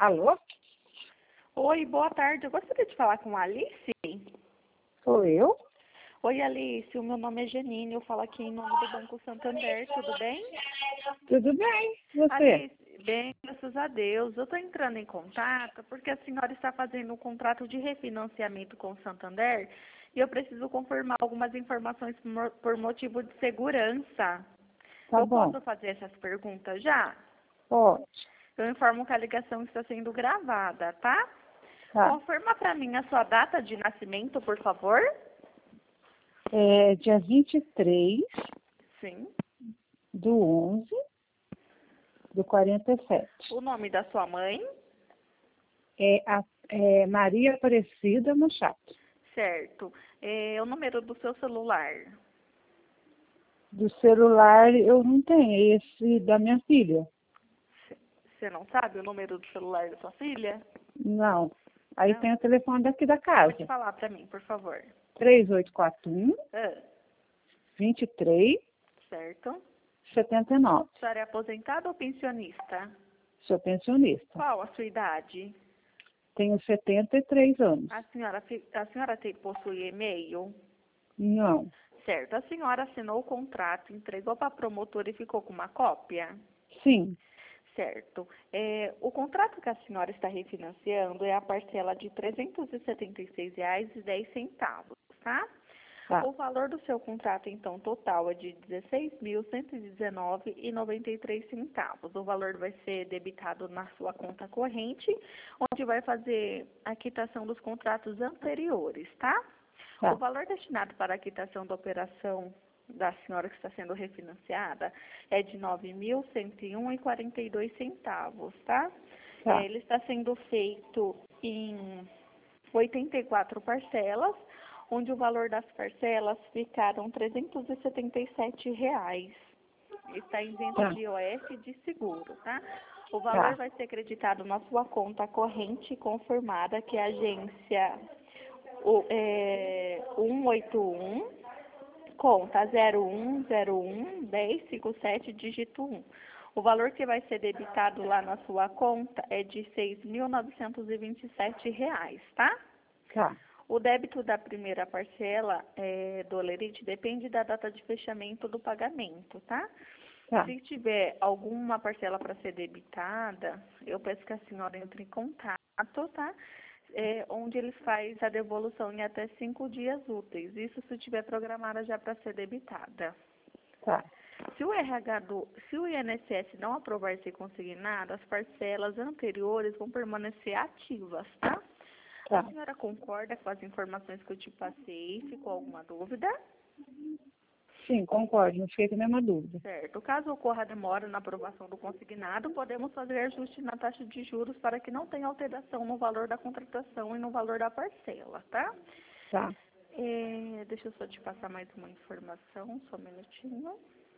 Alô? Oi, boa tarde. Eu gostaria de falar com a Alice. Sou eu? Oi, Alice. O meu nome é Janine. Eu falo aqui em nome do Banco Santander. Tudo bem? Tudo bem. Você? Alice, bem, graças a Deus. Eu estou entrando em contato porque a senhora está fazendo um contrato de refinanciamento com o Santander e eu preciso confirmar algumas informações por motivo de segurança. Tá Eu bom. posso fazer essas perguntas já? Pode. Eu informo que a ligação está sendo gravada, tá? Tá. Confirma para mim a sua data de nascimento, por favor. É dia 23 Sim. do 11 do 47. O nome da sua mãe. É Maria Aparecida Machato. Certo. O número do seu celular. Do celular eu não tenho, esse da minha filha. Você não sabe o número do celular da sua filha? Não. Aí Não. tem o telefone daqui da casa. Pode falar para mim, por favor. 3841 Ah, 23 certo. 79. A senhora é aposentada ou pensionista? Sou pensionista. Qual a sua idade? Tenho 73 anos. A senhora possui e-mail? Não. Certo. A senhora assinou o contrato, entregou para a promotora e ficou com uma cópia? Sim. Certo. O contrato que a senhora está refinanciando é a parcela de R$ 376,10, tá? Tá. O valor do seu contrato, então, total é de R$ 16.119,93. O valor vai ser debitado na sua conta corrente, onde vai fazer a quitação dos contratos anteriores, tá? Tá. O valor destinado para a quitação da operação da senhora que está sendo refinanciada é de R$ 9.101,42, tá? Tá. Ele está sendo feito em 84 parcelas, onde o valor das parcelas ficaram R$ 377. Está isento Tá. de IOF e de seguro, tá? O valor Tá. vai ser acreditado na sua conta corrente confirmada, que é a agência 181, conta 01011057, dígito 1. O valor que vai ser debitado lá na sua conta é de R$ 6.927, tá? Tá. O débito da primeira parcela do Olerite depende da data de fechamento do pagamento, tá? Tá. Se tiver alguma parcela para ser debitada, eu peço que a senhora entre em contato, tá? Onde eles fazem a devolução em até 5 dias úteis. Isso se tiver programada já para ser debitada. Tá. Se o INSS não aprovar esse consignado, as parcelas anteriores vão permanecer ativas, tá? Tá. A senhora concorda com as informações que eu te passei? Ficou alguma dúvida? Sim, concordo. Não fiquei com nenhuma dúvida. Certo. Caso ocorra demora na aprovação do consignado, podemos fazer ajuste na taxa de juros para que não tenha alteração no valor da contratação e no valor da parcela, tá? Tá. Deixa eu só te passar mais uma informação, só um minutinho.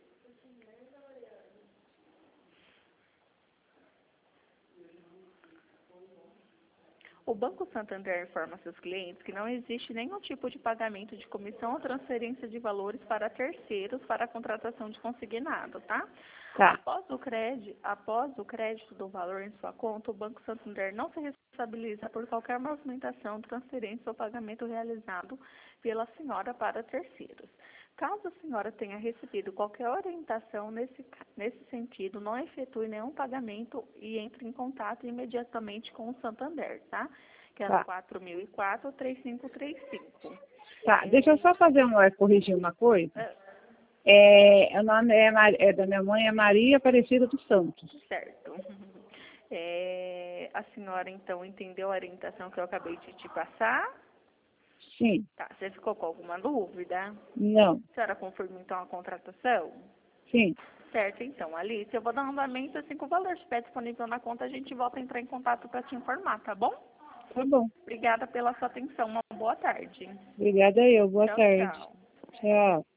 O Banco Santander informa seus clientes que não existe nenhum tipo de pagamento de comissão ou transferência de valores para terceiros para a contratação de consignado, tá? Tá. Após o crédito do valor em sua conta, o Banco Santander não se responsabiliza por qualquer movimentação, transferência ou pagamento realizado pela senhora para terceiros. Caso a senhora tenha recebido qualquer orientação nesse sentido, não efetue nenhum pagamento e entre em contato imediatamente com o Santander, tá? Que é no Tá. 4004-3535. Tá. Deixa eu só corrigir uma coisa. O nome da minha mãe é Maria Aparecida dos Santos. Certo. A senhora, então, entendeu a orientação que eu acabei de te passar? Sim. Tá. Você ficou com alguma dúvida? Não. A senhora confirma, então, a contratação? Sim. Certo, então, Alice, eu vou dar um andamento, assim que o valor estiver disponível na conta, a gente volta a entrar em contato para te informar, tá bom? Tá bom. Obrigada pela sua atenção, uma boa tarde. Obrigada eu. Boa Tchau, tarde. tchau. Tchau.